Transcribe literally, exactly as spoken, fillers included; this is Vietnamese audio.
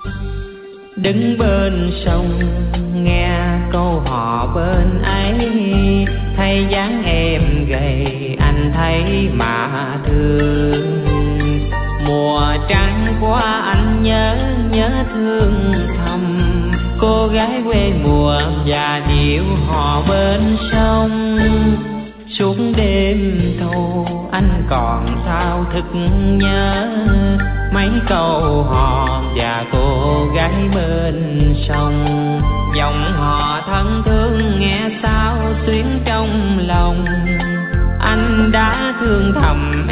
Đứng bên sông nghe câu hò bên ấy, thấy dáng em gầy anh thấy mà thương. Mùa trăng qua anh nhớ nhớ thương thầm, cô gái quê mùa và điệu hò bên sông. Suốt đêm thâu anh còn thao thức nhớ mấy câu hò và cô gái bên sông. Giọng hò thân thương nghe sao xuyến trong lòng, anh đã thương thầm